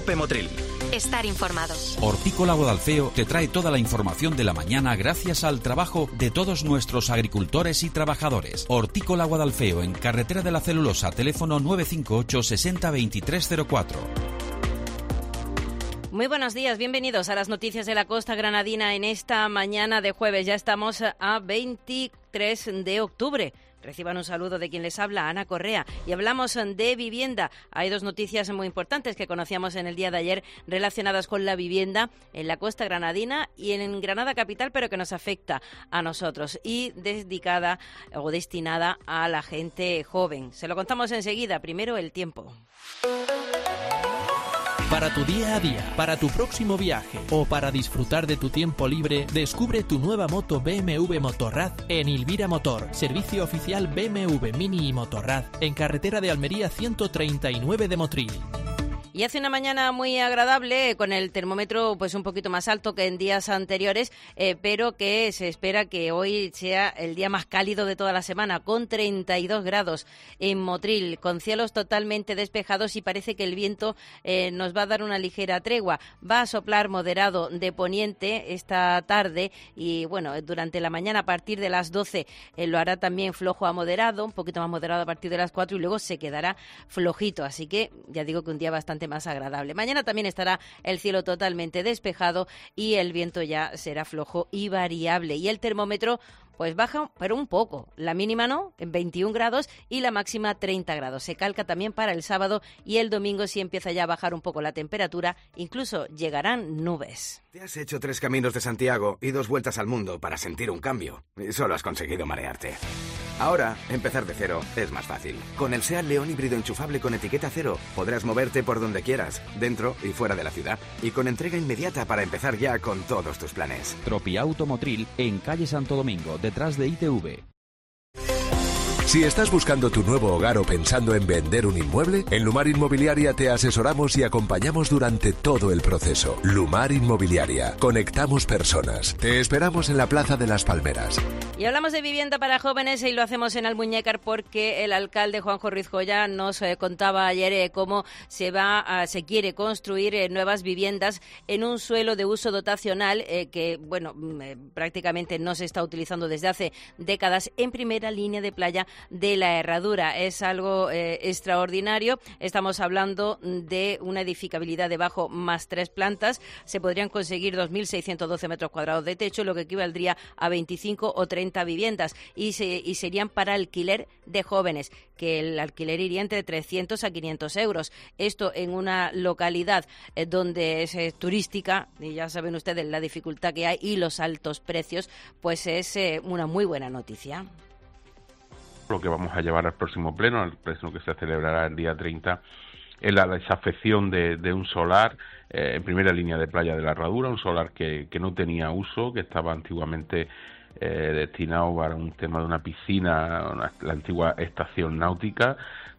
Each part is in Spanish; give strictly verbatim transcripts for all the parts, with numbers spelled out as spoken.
COPE Motril. Estar informado. Hortícola Guadalfeo te trae toda la información de la mañana gracias al trabajo de todos nuestros agricultores y trabajadores. Hortícola Guadalfeo, en Carretera de la Celulosa, teléfono nueve cinco ocho sesenta veintitrés cero cuatro. Muy buenos días, bienvenidos a las noticias de la costa granadina en esta mañana de jueves. Ya estamos a veintitrés de octubre. Reciban un saludo de quien les habla, Ana Correa, y hablamos de vivienda. Hay dos noticias muy importantes que conocíamos en el día de ayer relacionadas con la vivienda en la costa granadina y en Granada capital, pero que nos afecta a nosotros y dedicada o destinada a la gente joven. Se lo contamos enseguida. Primero, el tiempo. Para tu día a día, para tu próximo viaje o para disfrutar de tu tiempo libre, descubre tu nueva moto B M W Motorrad en Ilvira Motor, servicio oficial B M W Mini y Motorrad, en carretera de Almería ciento treinta y nueve de Motril. Y hace una mañana muy agradable, con el termómetro pues un poquito más alto que en días anteriores, eh, pero que se espera que hoy sea el día más cálido de toda la semana, con treinta y dos grados en Motril, con cielos totalmente despejados, y parece que el viento eh, nos va a dar una ligera tregua. Va a soplar moderado de poniente esta tarde y bueno, durante la mañana a partir de las doce eh, lo hará también flojo a moderado, un poquito más moderado a partir de las cuatro, y luego se quedará flojito. Así que ya digo que un día bastante más agradable. Mañana también estará el cielo totalmente despejado y el viento ya será flojo y variable. Y el termómetro pues baja, pero un poco. La mínima no, en veintiún grados, y la máxima treinta grados. Se calca también para el sábado, y el domingo sí empieza ya a bajar un poco la temperatura, incluso llegarán nubes. Te has hecho tres caminos de Santiago y dos vueltas al mundo para sentir un cambio, y solo has conseguido marearte. Ahora, empezar de cero es más fácil. Con el SEAT León híbrido enchufable con etiqueta cero, podrás moverte por donde quieras, dentro y fuera de la ciudad, y con entrega inmediata para empezar ya con todos tus planes. Tropiauto Motril, en calle Santo Domingo, detrás de I T V. Si estás buscando tu nuevo hogar o pensando en vender un inmueble, en Lumar Inmobiliaria te asesoramos y acompañamos durante todo el proceso. Lumar Inmobiliaria. Conectamos personas. Te esperamos en la Plaza de las Palmeras. Y hablamos de vivienda para jóvenes, y lo hacemos en Almuñécar porque el alcalde Juanjo Ruiz Joya nos eh, contaba ayer eh, cómo se va a, se quiere construir eh, nuevas viviendas en un suelo de uso dotacional eh, que bueno eh, prácticamente no se está utilizando desde hace décadas, en primera línea de playa de la Herradura. Es algo eh, extraordinario. Estamos hablando de una edificabilidad de bajo más tres plantas. Se podrían conseguir dos mil seiscientos doce metros cuadrados de techo, lo que equivaldría a veinticinco o treinta viviendas, y, se, y serían para alquiler de jóvenes, que el alquiler iría entre trescientos a quinientos euros. Esto en una localidad eh, donde es eh, turística, y ya saben ustedes la dificultad que hay y los altos precios, pues es eh, una muy buena noticia. Lo que vamos a llevar al próximo pleno, al pleno que se celebrará el día treinta, es la desafección de, de un solar eh, en primera línea de playa de la Herradura, un solar que, que no tenía uso, que estaba antiguamente eh, destinado para un tema de una piscina, una, la antigua estación náutica,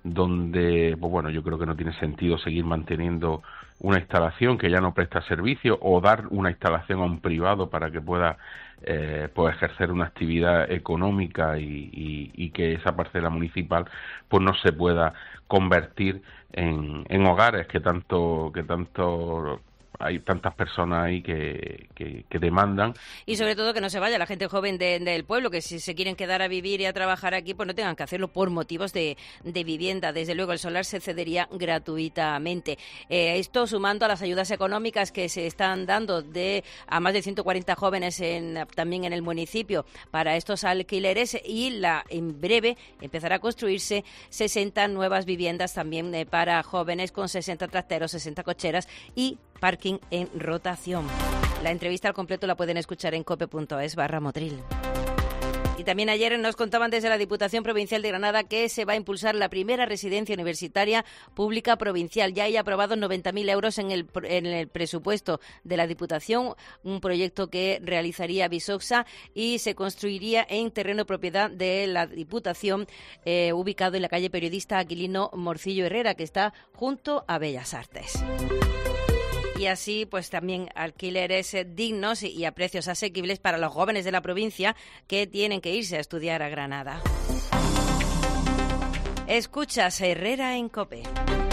donde, pues bueno, yo creo que no tiene sentido seguir manteniendo una instalación que ya no presta servicio, o dar una instalación a un privado para que pueda eh, pues ejercer una actividad económica y, y, y que esa parcela municipal pues no se pueda convertir en, en hogares que tanto que tanto hay tantas personas ahí que, que, que demandan. Y sobre todo que no se vaya la gente joven de, del pueblo, que si se quieren quedar a vivir y a trabajar aquí, pues no tengan que hacerlo por motivos de, de vivienda. Desde luego el solar se cedería gratuitamente. Eh, esto sumando a las ayudas económicas que se están dando de a más de ciento cuarenta jóvenes en, también en el municipio para estos alquileres, y la en breve empezará a construirse sesenta nuevas viviendas también eh, para jóvenes, con sesenta trasteros, sesenta cocheras y parking en rotación. La entrevista al completo la pueden escuchar en cope.es barra Motril. Y también ayer nos contaban desde la Diputación Provincial de Granada que se va a impulsar la primera residencia universitaria pública provincial. Ya hay aprobados noventa mil euros en el, en el presupuesto de la Diputación, un proyecto que realizaría Visoxa y se construiría en terreno propiedad de la Diputación, eh, ubicado en la calle Periodista Aquilino Morcillo Herrera, que está junto a Bellas Artes. Y así, pues también alquileres dignos y a precios asequibles para los jóvenes de la provincia que tienen que irse a estudiar a Granada. Escuchas Herrera en COPE.